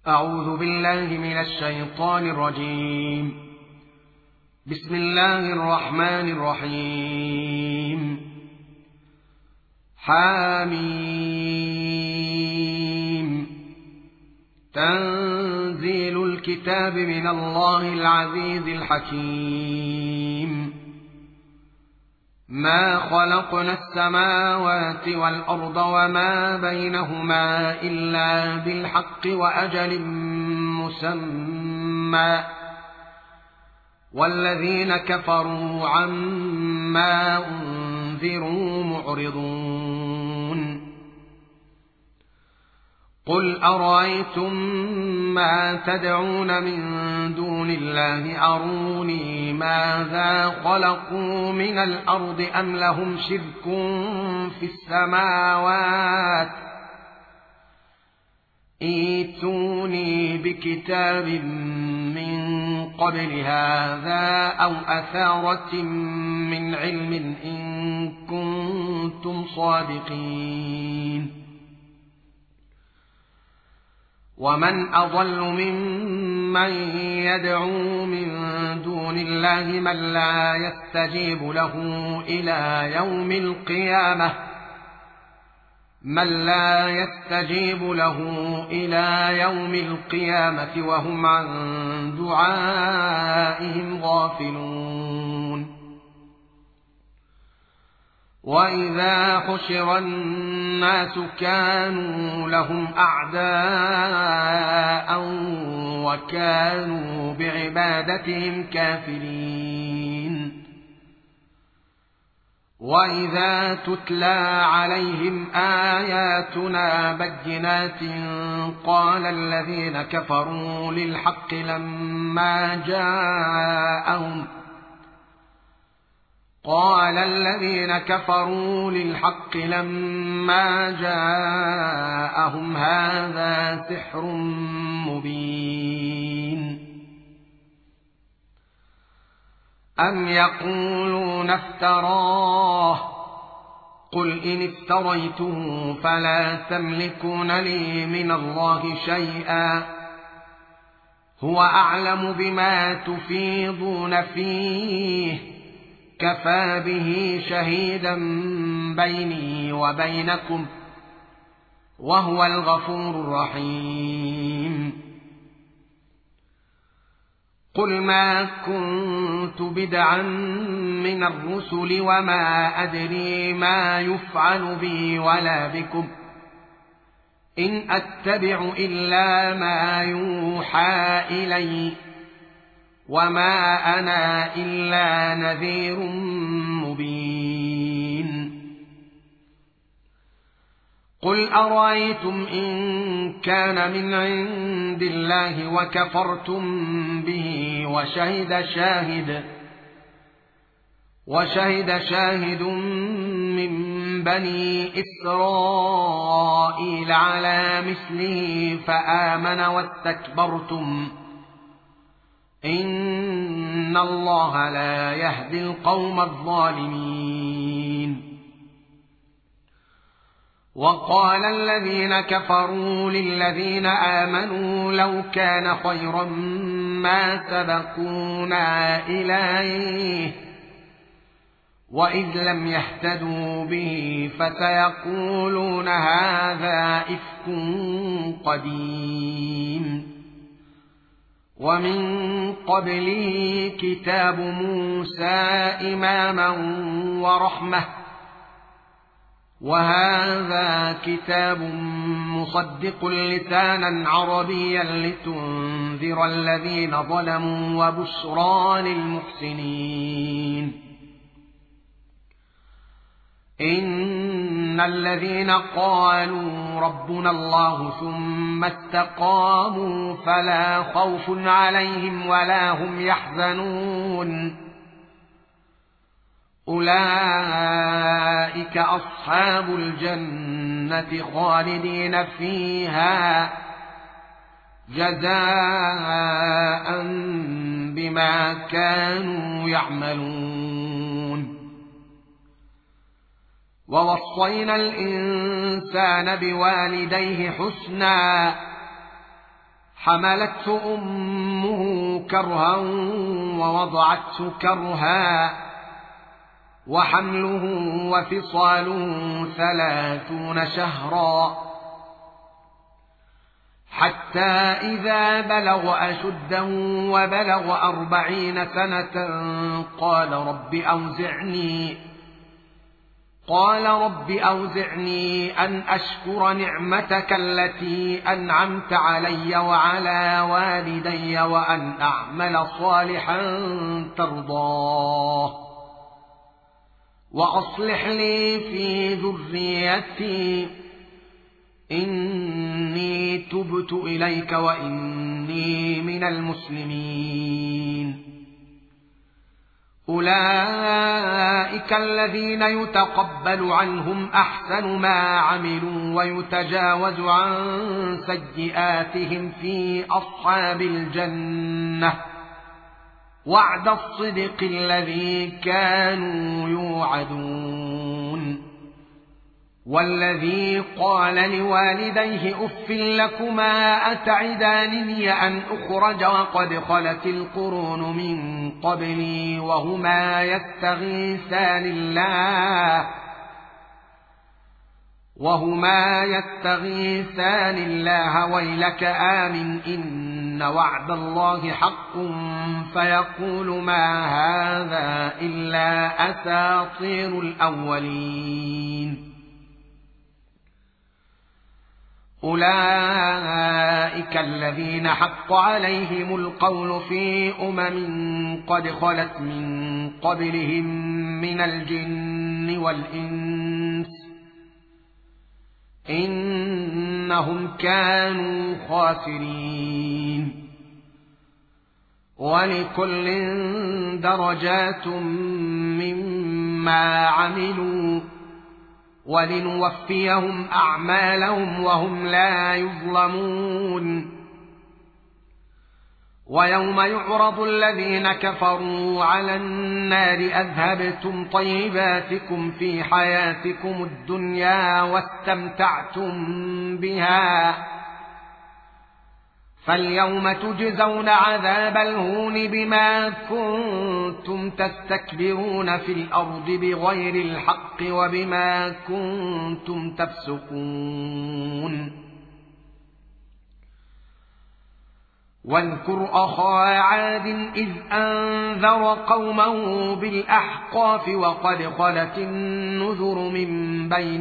أعوذ بالله من الشيطان الرجيم. بسم الله الرحمن الرحيم. حاميم. تنزيل الكتاب من الله العزيز الحكيم. ما خلقنا السماوات والأرض وما بينهما إلا بالحق وأجل مسمى، والذين كفروا عما أنذروا معرضون. قل أرأيتم ما تدعون من دون الله أروني ماذا خلقوا من الأرض أم لهم شرك في السماوات، ائتوني بكتاب من قبل هذا أو أثارة من علم إن كنتم صادقين. ومن أضل ممن يدعو من دون الله من لا يستجيب له إلى يوم القيامة وهم عن دعائهم غافلون. وإذا حشر الناس كانوا لهم أعداء وكانوا بعبادتهم كافرين. وإذا تتلى عليهم آياتنا بينات قال الذين كفروا للحق لما جاءهم هذا سحر مبين. أم يقولون افتراه، قل إن افتريته فلا تملكون لي من الله شيئا، هو أعلم بما تفيضون فيه، كفى به شهيدا بيني وبينكم، وهو الغفور الرحيم. قل ما كنت بدعا من الرسل وما أدري ما يفعل بي ولا بكم، إن أتبع إلا ما يوحى إلي، وما أنا إلا نذير مبين. قل أرأيتم إن كان من عند الله وكفرتم به وشهد شاهد من بني إسرائيل على مثله فآمن واستكبرتم، إن الله لا يهدي القوم الظالمين. وقال الذين كفروا للذين آمنوا لو كان خيرا ما سبقونا إليه، وإذ لم يهتدوا به فسيقولون هذا إفك قديم. ومن قبله كتاب موسى إماما ورحمة، وهذا كتاب مصدق لسانا عربيا لتنذر الذين ظلموا وبشرى للمحسنين. إن الذين قالوا ربنا الله ثم استقاموا فلا خوف عليهم ولا هم يحزنون، أولئك أصحاب الجنة خالدين فيها جزاء بما كانوا يعملون. ووصينا الإنسان بوالديه حسنا حملته أمه كرها ووضعته كرها وحمله وفصاله 30 شهرا حتى إذا بلغ أشده وبلغ 40 سنة قال رب أوزعني أن أشكر نعمتك التي أنعمت علي وعلى والدي وأن أعمل صالحا ترضاه وأصلح لي في ذريتي إني تبت إليك وإني من المسلمين. أولئك الذين يتقبل عنهم أحسن ما عملوا ويتجاوز عن سيئاتهم في أصحاب الجنة وعد الصدق الذي كانوا يوعدون. والذي قال لوالديه أف لكما أتعدانني أن أخرج وقد خلت القرون من قبلي وهما يستغيثان الله ويلك آمن إن وعد الله حق فيقول ما هذا إلا أساطير الأولين. أولئك الذين حق عليهم القول في قد خلت من قبلهم من الجن والإنس إنهم كانوا خاسرين. ولكل درجات مما عملوا ولنوفيهم أعمالهم وهم لا يظلمون. ويوم يعرض الذين كفروا على النار أذهبتم طيباتكم في حياتكم الدنيا واستمتعتم بها فاليوم تجزون عذاب الهون بما كنتم تستكبرون في الأرض بغير الحق وبما كنتم تفسقون. واذكر أخا عاد إذ أنذر قومه بالأحقاف وقد خلت النذر من بين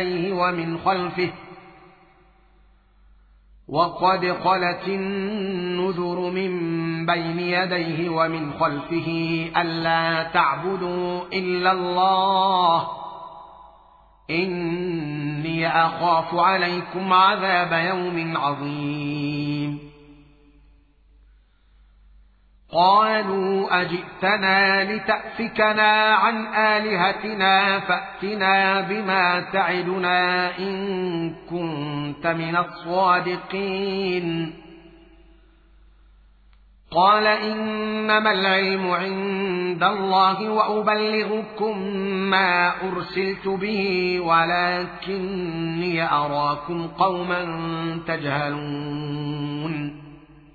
يديه ومن خلفه ألا تعبدوا إلا الله إني أخاف عليكم عذاب يوم عظيم. قالوا أجئتنا لتأفكنا عن آلهتنا فأتنا بما تعدنا إن كنت من الصادقين. قال إنما العلم عند الله وأبلغكم ما أرسلت به ولكني أراكم قوما تجهلون.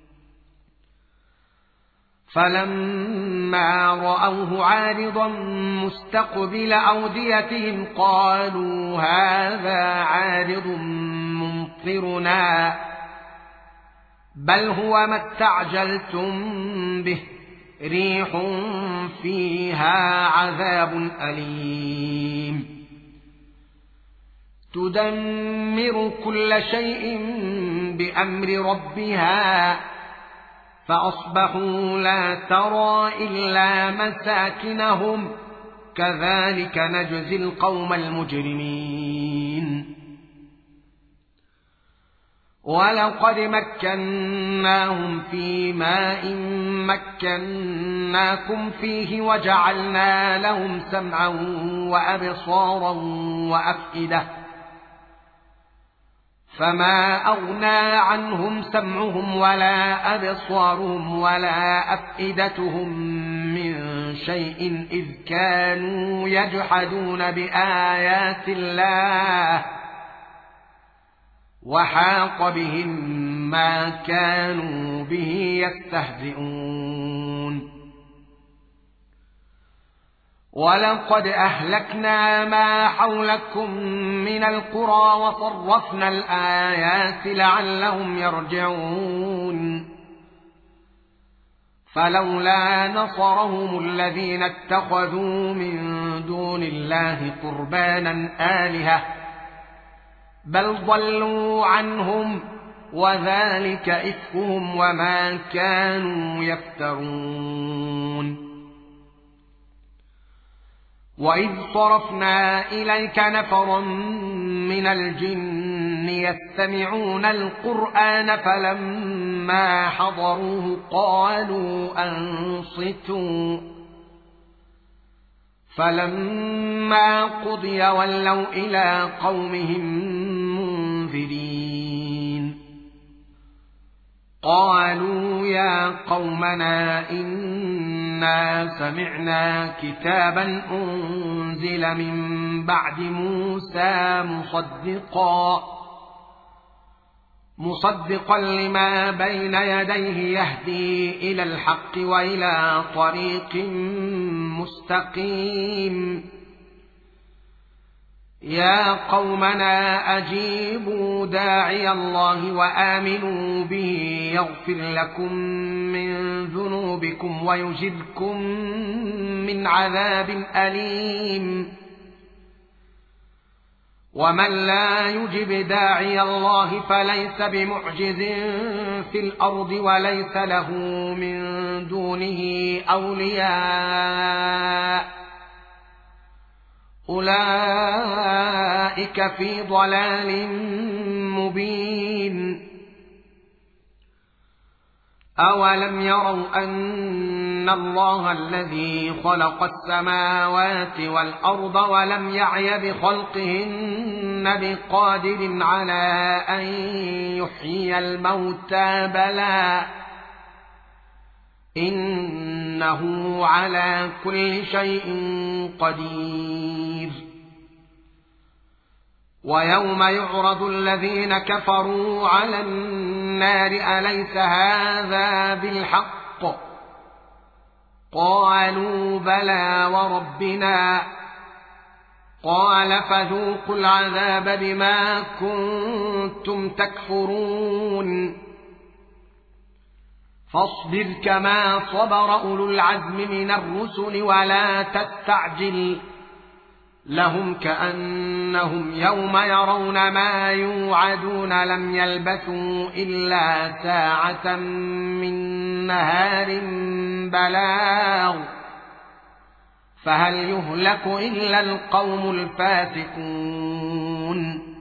فلما رأوه عارضا مستقبل أوديتهم قالوا هذا عارض ممطرنا بل هو ما استعجلتم به ريح فيها عذاب أليم تدمر كل شيء بأمر ربها فأصبحوا لا ترى إلا مساكنهم كذلك نجزي القوم المجرمين. ولقد مكناهم في ماء مكناكم فيه وجعلنا لهم سمعا وأبصارا وأفئدة فما أغنى عنهم سمعهم ولا أبصارهم ولا أفئدتهم من شيء إذ كانوا يجحدون بآيات الله وحاق بهم ما كانوا به يستهزئون ولقد أهلكنا ما حولكم من القرى وصرفنا الآيات لعلهم يرجعون فلولا نصرهم الذين اتخذوا من دون الله قربانا آلهة بل ضلوا عنهم وذلك إفكهم وما كانوا يفترون وإذ صرفنا إليك نفرا من الجن يستمعون القرآن فلما حضروه قالوا أنصتوا فلما قضي ولوا إلى قومهم منذرين قالوا يا قومنا إنا سمعنا كتابا أنزل من بعد موسى مصدقا لما بين يديه يهدي إلى الحق وإلى طريق مستقيم يا قومنا أجيبوا داعي الله وآمنوا به يغفر لكم من ذنوبكم ويجركم من عذاب أليم ومن لا يجب داعي الله فليس بمعجز في الأرض وليس له من دونه أولياء أولئك في ضلال مبين أولم يروا أن الله الذي خلق السماوات والأرض ولم يعي بخلقهن بقادر على أن يحيي الموتى بلى إنه على كل شيء قدير ويوم يعرض الذين كفروا على النار أليس هذا بالحق قالوا بلى وربنا قال فذوقوا العذاب بما كنتم تكفرون فاصبر كما صبر أولو العزم من الرسل ولا تستعجل لهم كأنهم يوم يرون ما يوعدون لم يلبثوا إلا ساعة من نهار بلاغ فهل يهلك إلا القوم الفاسقون